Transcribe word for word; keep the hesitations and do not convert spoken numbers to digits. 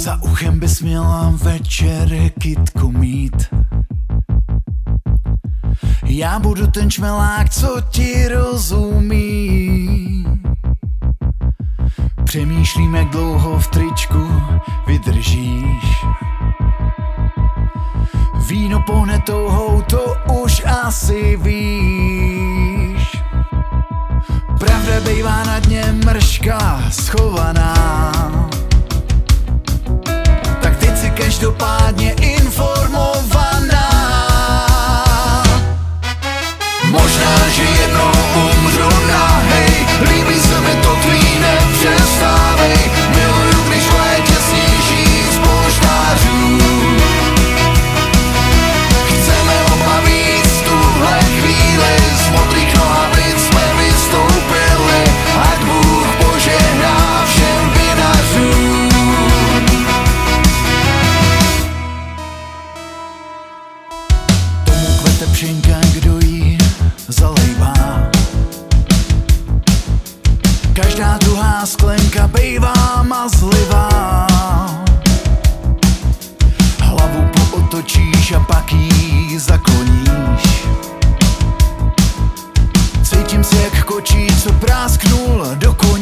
Za uchem bys měla večer kytku mít. Já budu ten čmelák, co ti rozumí. Přemýšlím, jak dlouho v tričku vydržíš. Víno pohne touhou, to už asi víš. Pravda bejvá na dně mrška schovaná. Tak teď si každopádně informovaná. Možná, že jednou umřu nahej, líbí se mi to tvý, nepřestávej. Miluju, když v létě sníží z polštářů. Chceme oba víc tuhle chvíli, z modrých nohavic jsme vystoupili. Ať Bůh požehná všem vinařům. Tomu kvete pšenka, kdo jí zalejvá. Každá druhá sklenka bejvá mazlivá. Hlavu pootočíš a pak jí zakloníš. Cítím se jak kočí, co prásknul do koní.